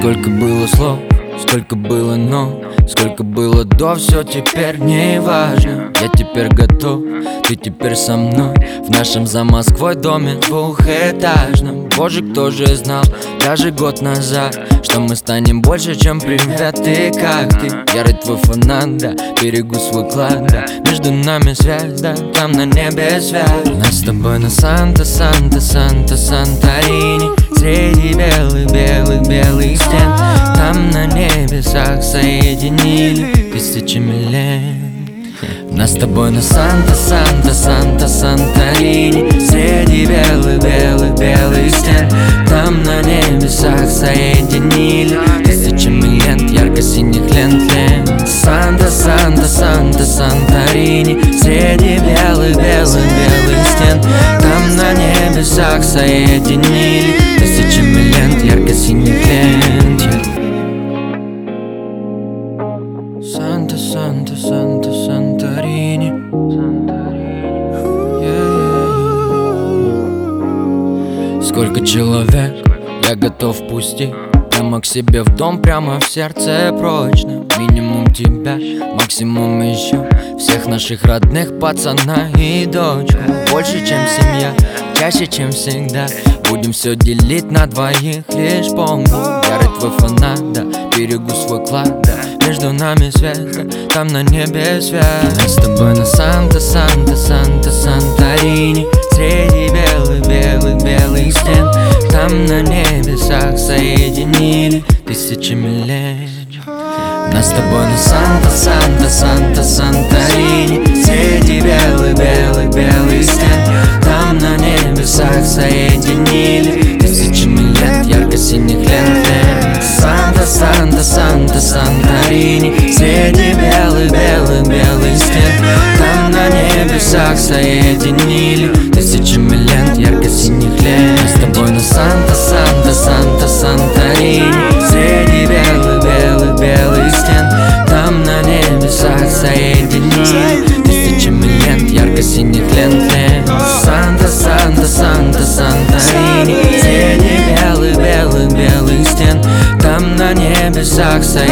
Сколько было слов, сколько было но, сколько было до, все теперь не важно. Я теперь готов, ты теперь со мной в нашем за Москвой доме двухэтажном. Боже, кто же знал даже год назад, что мы станем больше, чем привет и как ты. Ярый твой фанат, да, берегу свой клад, да. Между нами связь, да, там на небе связь. Нас с тобой на Санта-Санта-Санта-Санторини, среди белых стен. Там на небесах соединили тысячами лет. Нас с тобой на Санта-Санта-Санта-Санторини, среди белых стен. Там на небесах соединили тысячами лент, ярко-синих лент. Санта-Санта-Санта-Санторини, среди белых стен. Там на небесах соединили тысячами лент, ярко-синих лент. Санта-Санта-Санта-Санторини. Сколько человек я готов пустить прямо к себе в дом, прямо в сердце прочно. Минимум тебя, максимум еще всех наших родных, пацана и дочку. Больше, чем семья, чаще, чем всегда. Будем все делить на двоих, лишь помни. Ярый твой фанат, да, берегу свой клад, да. Между нами связь, да, там на небе связь. Нас с тобой на Санта-Санта-Санта-Санторини, среди белых стен. Там на небесах соединили тысячами лет. Нас с тобой на Санта-Санта-Санта-Санторини, среди белых стен. Там на небесах соединили тысячами лет, ярко-синих лент. Санта-Санта-Санта-Санторини, среди белых стен. Там на небесах соединили тысячами лент, ярко-синих лент. Мы с тобой на Санта-Санта-Санта-Санторини, среди белых стен. Там на небесах соединили тысячами лент, ярко-синих лент. Санта-Санта-Санта-Санторини, среди белых стен. Там на небесах соединили